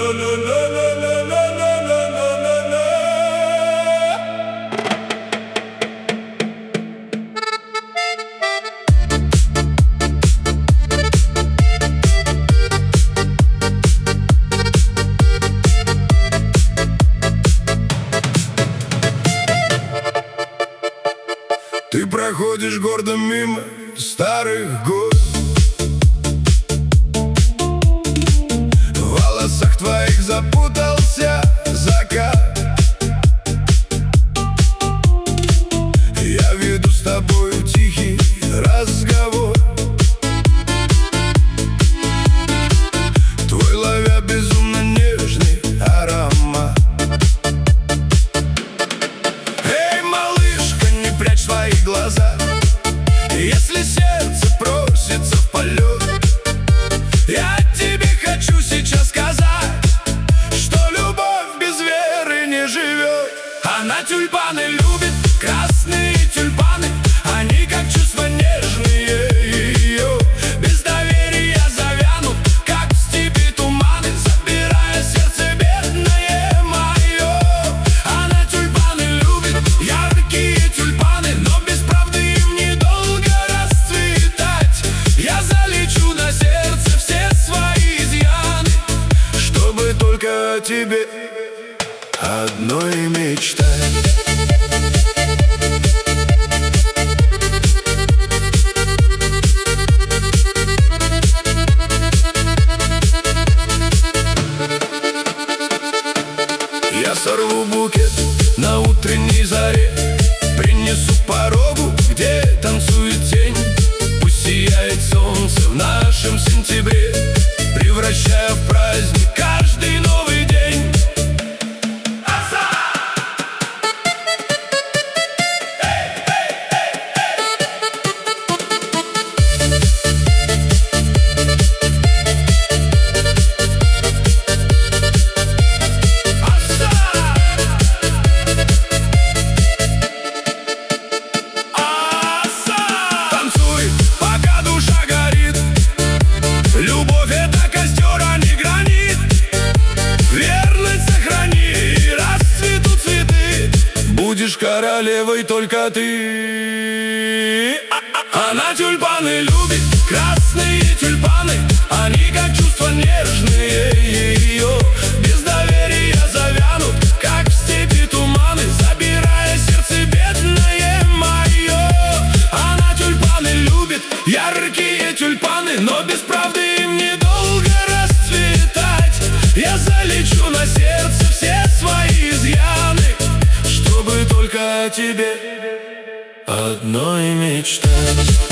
Ты проходишь гордо мимо старых гор. В волосах твоих запутался закат. Я веду с тобою тихий разговор, твой ловя безумно нежный аромат. Эй, малышка, не прячь свои глаза, если сердце просится в полет. Я тебе хочу сейчас сказать, что любовь без веры не живет. Она тюльпаны любит, красные тюльпаны, они как чувства нежные ее. Без доверия завянут, как в степи туманы, забирая сердце бедное мое. Она тюльпаны любит, яркие тюльпаны, но без правды им недолго расцветать. Я залечу на сердце все свои изъяны, чтобы только о тебе одной мечтать. Я сорву букет на утренней заре, принесу порогу, где танцует тень. Пусть сияет солнце в нашем сентябре, превращая в праздник каждый новый день. Любовь — это костер, а не гранит. Верность сохрани, и расцветут цветы. Будешь королевой только ты. Она тюльпаны любит, красные тюльпаны, они как чувства нежные ее. Без доверия завянут, как в степи туманы, забирая сердце бедное мое. Она тюльпаны любит, яркие тюльпаны, но без правды им недолго расцветать. Я залечу на сердце все свои изъяны, чтобы только о тебе одной мечтать.